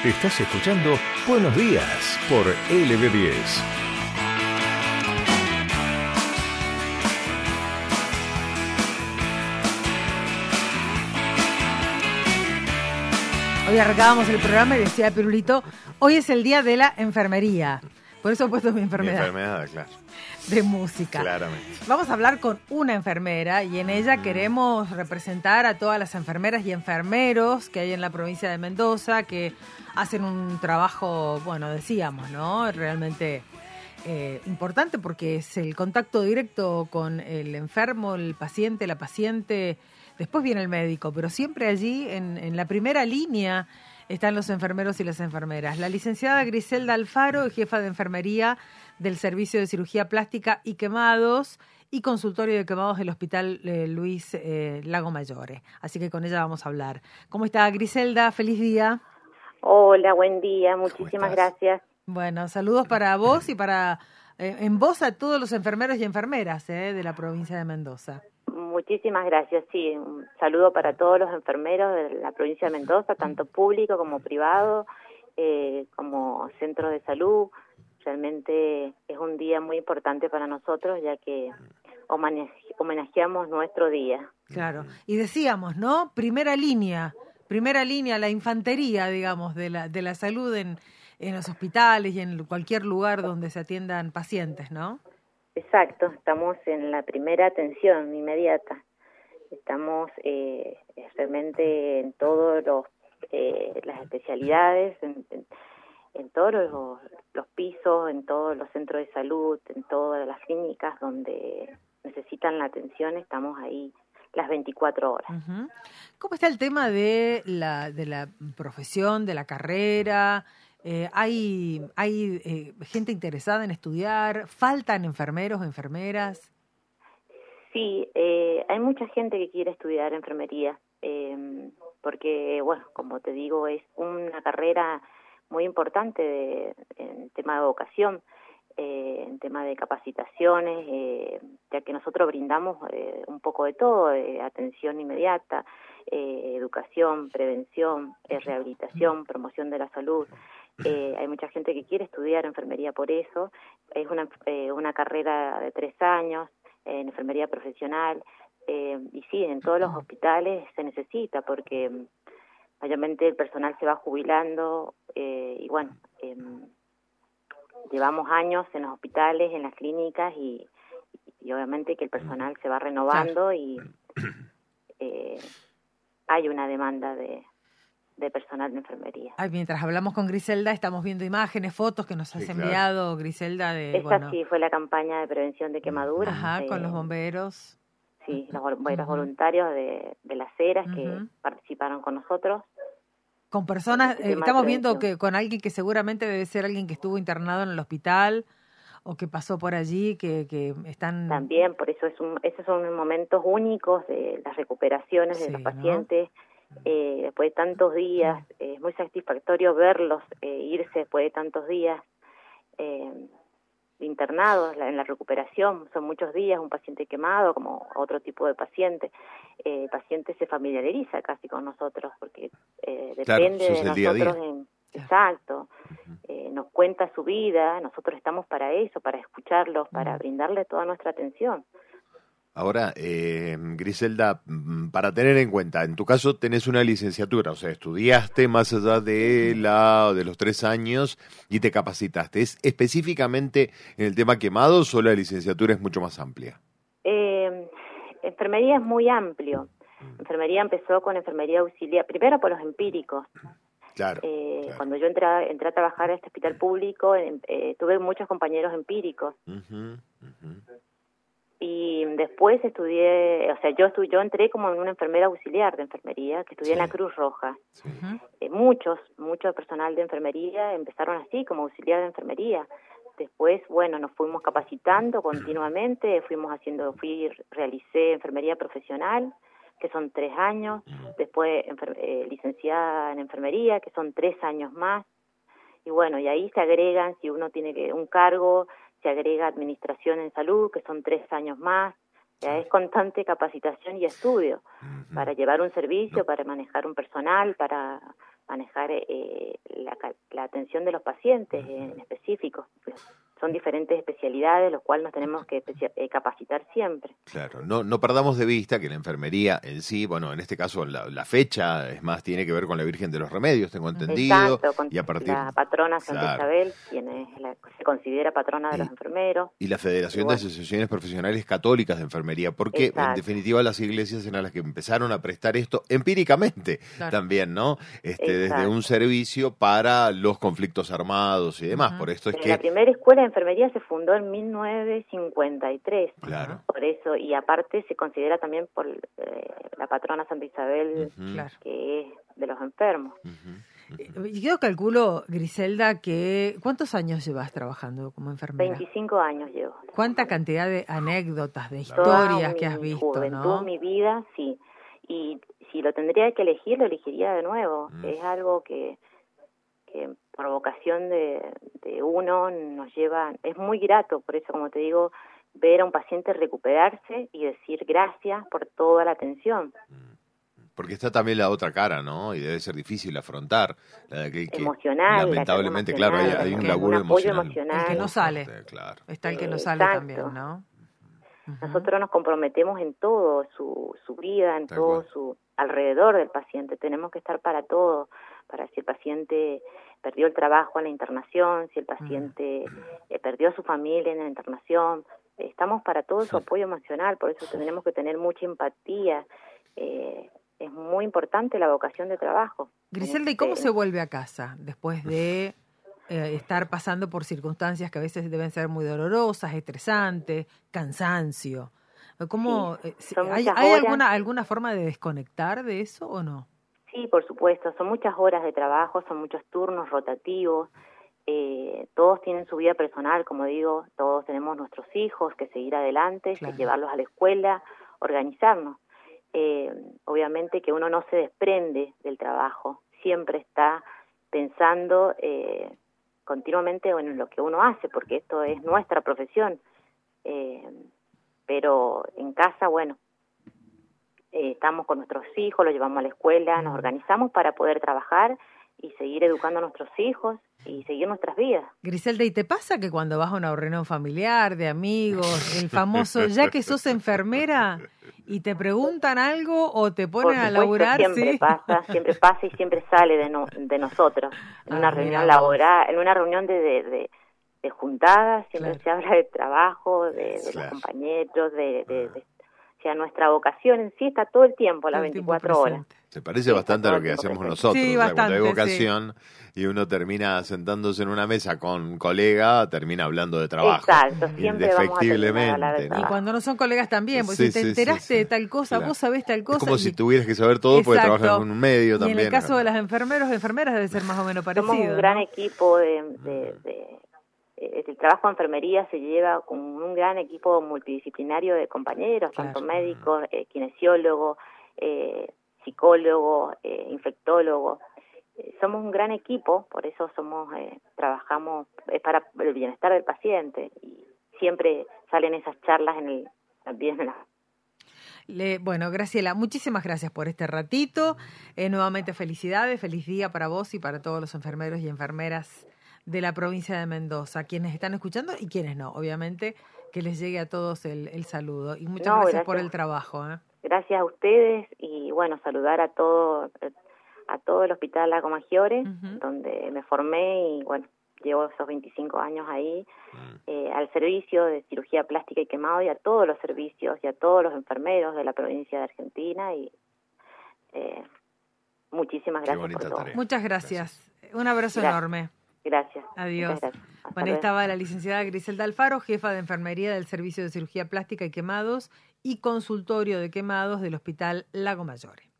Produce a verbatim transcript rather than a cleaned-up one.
Estás escuchando Buenos Días por L B diez. Hoy arrancábamos el programa y decía Pirulito, hoy es el día de la enfermería. Por eso he puesto mi enfermedad. Mi enfermedad, claro. De música. Claramente. Vamos a hablar con una enfermera y en ella queremos representar a todas las enfermeras y enfermeros que hay en la provincia de Mendoza, que hacen un trabajo, bueno, decíamos, ¿no? Realmente eh, importante porque es el contacto directo con el enfermo, el paciente, la paciente. Después viene el médico, pero siempre allí en, en la primera línea están los enfermeros y las enfermeras. La licenciada Griselda Alfaro, jefa de enfermería del Servicio de Cirugía Plástica y Quemados y consultorio de quemados del Hospital eh, Luis eh, Lago Mayore. Así que con ella vamos a hablar. ¿Cómo está Griselda? Feliz día. Hola, buen día. Muchísimas gracias. Bueno, saludos para vos y para eh, en vos a todos los enfermeros y enfermeras eh, de la provincia de Mendoza. Muchísimas gracias, sí, un saludo para todos los enfermeros de la provincia de Mendoza, tanto público como privado, eh, como centros de salud. Realmente es un día muy importante para nosotros, ya que homenage- homenajeamos nuestro día. Claro, y decíamos, ¿no? Primera línea, primera línea, la infantería, digamos, de la de la salud en, en los hospitales y en cualquier lugar donde se atiendan pacientes, ¿no? Exacto, estamos en la primera atención inmediata. Estamos eh, realmente en todos los eh, las especialidades, en, en, en todos los, los pisos, en todos los centros de salud, en todas las clínicas donde necesitan la atención, estamos ahí las veinticuatro horas. Uh-huh. ¿Cómo está el tema de la de la profesión, de la carrera? Eh, ¿Hay hay eh, gente interesada en estudiar? ¿Faltan enfermeros o enfermeras? Sí, eh, hay mucha gente que quiere estudiar enfermería, eh, porque, bueno, como te digo, es una carrera muy importante de, en tema de vocación, eh, en tema de capacitaciones, eh, ya que nosotros brindamos eh, un poco de todo, eh, atención inmediata, eh, educación, prevención, eh, rehabilitación, promoción de la salud. Eh, hay mucha gente que quiere estudiar enfermería por eso. Es una, eh, una carrera de tres años en enfermería profesional, eh, y sí, en todos los hospitales se necesita porque mayormente el personal se va jubilando eh, y bueno, eh, llevamos años en los hospitales, en las clínicas y, y obviamente que el personal se va renovando y eh, hay una demanda de de personal de enfermería. Ay, mientras hablamos con Griselda estamos viendo imágenes, fotos que nos Sí, has claro. enviado, Griselda, de Esta bueno, sí fue la campaña de prevención de quemaduras. ajá, eh, con los bomberos. Sí, los bomberos Uh-huh. voluntarios de, de las eras que Uh-huh. participaron con nosotros. Con personas, Este eh, tema de estamos viendo prevención. que con alguien que seguramente debe ser alguien que estuvo internado en el hospital o que pasó por allí, que, que están... También, por eso es un, esos son momentos únicos de las recuperaciones Sí, de los ¿no? pacientes. Eh, después de tantos días, eh, es muy satisfactorio verlos eh, irse después de tantos días eh, internados la, en la recuperación. Son muchos días, un paciente quemado como otro tipo de paciente. Eh, el paciente se familiariza casi con nosotros porque eh, Claro, depende sos de el día a nosotros. día. En, exacto. Eh, nos cuenta su vida, nosotros estamos para eso, para escucharlos, para brindarle toda nuestra atención. Ahora, eh, Griselda, para tener en cuenta, en tu caso tenés una licenciatura, o sea, estudiaste más allá de la de los tres años y te capacitaste. ¿Es específicamente en el tema quemados o la licenciatura es mucho más amplia? Eh, enfermería es muy amplio. Enfermería empezó con enfermería auxiliar, primero por los empíricos. Claro, Eh, claro. Cuando yo entré, a- entré a trabajar en este hospital público, eh, eh, tuve muchos compañeros empíricos. Uh-huh, uh-huh. Y después estudié, o sea, yo estu yo entré como en una enfermera auxiliar de enfermería, que estudié Sí. en la Cruz Roja. Sí. Uh-huh. Eh, muchos, muchos personal de enfermería empezaron así, como auxiliar de enfermería. Después, bueno, nos fuimos capacitando continuamente, fuimos haciendo, fui, realicé enfermería profesional, que son tres años, después enfer eh, licenciada en enfermería, que son tres años más. Y bueno, y ahí se agregan, si uno tiene que un cargo, se agrega administración en salud, que son tres años más. Ya es constante capacitación y estudio para llevar un servicio, No. para manejar un personal, para manejar eh, la, la atención de los pacientes en específico. Son diferentes especialidades, los cuales nos tenemos que eh, capacitar siempre. Claro, no no perdamos de vista que la enfermería en sí, bueno, en este caso la, la fecha, es más, tiene que ver con la Virgen de los Remedios, tengo entendido. Exacto, con y a partir, la patrona Santa claro. Isabel, quien es la, se considera patrona de y, los enfermeros. Y la Federación y bueno. de Asociaciones Profesionales Católicas de Enfermería, porque Exacto. en definitiva las iglesias eran las que empezaron a prestar esto empíricamente claro. también, ¿no? Este, desde un servicio para los conflictos armados y demás, uh-huh. por esto es Pero que... La primera escuela de enfermería se fundó en mil novecientos cincuenta y tres, claro. por eso, y aparte se considera también por eh, la patrona Santa Isabel, uh-huh. que es de los enfermos. Uh-huh. Uh-huh. Yo calculo, Griselda, que ¿cuántos años llevas trabajando como enfermera? veinticinco años llevo. ¿Cuánta cantidad de anécdotas, de historias que has visto, juventud, no? Mi vida, sí. Y si lo tendría que elegir, lo elegiría de nuevo. Mm. Es algo que... que por vocación de, de uno nos lleva, es muy grato, por eso como te digo, ver a un paciente recuperarse y decir gracias por toda la atención. Porque está también la otra cara, ¿no? Y debe ser difícil afrontar. La de aquel que, emocional. Lamentablemente, emocional, claro, hay, hay un que laburo un apoyo emocional. emocional. El que no sale. Fuerte, claro. Está el que no sale Exacto. también, ¿no? Uh-huh. Nosotros nos comprometemos en todo, su, su vida, en Tal todo cual. su alrededor del paciente. Tenemos que estar para todo, para si el paciente perdió el trabajo en la internación, si el paciente eh, perdió a su familia en la internación. Estamos para todo su apoyo emocional, por eso tenemos que tener mucha empatía. Eh, es muy importante la vocación de trabajo. Griselda, ¿y cómo se vuelve a casa después de eh, estar pasando por circunstancias que a veces deben ser muy dolorosas, estresantes, cansancio? ¿Cómo, sí, eh, ¿Hay, ¿hay alguna, alguna forma de desconectar de eso o no? Sí, por supuesto, son muchas horas de trabajo, son muchos turnos rotativos, eh, todos tienen su vida personal, como digo, todos tenemos nuestros hijos que seguir adelante, claro. que llevarlos a la escuela, organizarnos. Eh, obviamente que uno no se desprende del trabajo, siempre está pensando eh, continuamente en lo que uno hace, porque esto es nuestra profesión, eh, pero en casa, bueno, Eh, estamos con nuestros hijos, los llevamos a la escuela, nos organizamos para poder trabajar y seguir educando a nuestros hijos y seguir nuestras vidas. Griselda, ¿y te pasa que cuando vas a una reunión familiar, de amigos, el famoso, ya que sos enfermera, y te preguntan algo o te ponen Por a laburar? Siempre ¿sí? pasa, siempre pasa y siempre sale de, no, de nosotros. En ah, una reunión laboral, en una reunión de, de, de, de juntadas, siempre claro. se habla de trabajo, de, de claro. los compañeros, de... de, de O sea, nuestra vocación en sí está todo el tiempo, las veinticuatro horas. Se parece sí, bastante a lo que hacemos presente. nosotros. Sí, o sea, bastante, cuando hay vocación sí. y uno termina sentándose en una mesa con colega, termina hablando de trabajo. Exacto, siempre vamos a terminar a hablar de ¿no? Y cuando no son colegas también, porque sí, si te sí, enteraste sí, sí. de tal cosa, claro. vos sabés tal cosa. Es como y... si tuvieras que saber todo porque Exacto. trabajas en un medio también. Y en el caso de las enfermeros y enfermeras debe ser más o menos parecido. Somos un gran ¿no? equipo de... de, de el trabajo de enfermería se lleva con un gran equipo multidisciplinario de compañeros, claro. tanto médicos, eh, kinesiólogos, eh, psicólogos, eh, infectólogos. Eh, somos un gran equipo, por eso somos eh, trabajamos es para el bienestar del paciente y siempre salen esas charlas en el también en la Le, bueno, Graciela, muchísimas gracias por este ratito. Eh, nuevamente felicidades, feliz día para vos y para todos los enfermeros y enfermeras de la provincia de Mendoza, quienes están escuchando y quienes no, obviamente, que les llegue a todos el, el saludo. Y muchas no, gracias, gracias por el trabajo. ¿eh? Gracias a ustedes y bueno, saludar a todo, a todo el Hospital Lago Maggiore, uh-huh. donde me formé y bueno, llevo esos veinticinco años ahí, uh-huh. eh, al servicio de cirugía plástica y quemado y a todos los servicios y a todos los enfermeros de la provincia de Argentina y eh, muchísimas gracias por todo. Tarea. Muchas gracias. gracias. Un abrazo gracias. enorme. Gracias. Adiós. Gracias. Bueno, estaba la licenciada Griselda Alfaro, jefa de enfermería del Servicio de Cirugía Plástica y Quemados y consultorio de quemados del Hospital Lago Maggiore.